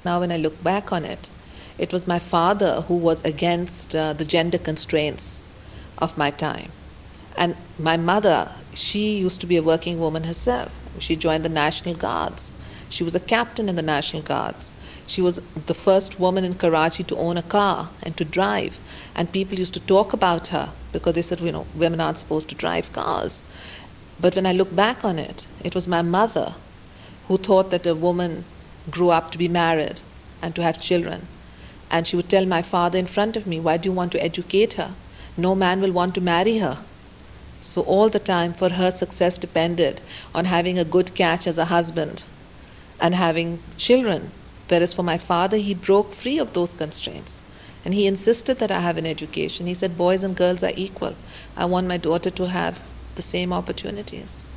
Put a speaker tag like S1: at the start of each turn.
S1: Now, when I look back on it, it was my father who was against the gender constraints of my time. And my mother, she used to be a working woman herself. She joined the National Guards. She was a captain in the National Guards. She was the first woman in Karachi to own a car and to drive. And people used to talk about her because they said, women aren't supposed to drive cars. But when I look back on it, it was my mother who thought that a woman grew up to be married and to have children. And she would tell my father in front of me, why do you want to educate her? No man will want to marry her. So all the time for her success depended on having a good catch as a husband and having children. Whereas for my father, he broke free of those constraints. And he insisted that I have an education. He said boys and girls are equal. I want my daughter to have the same opportunities.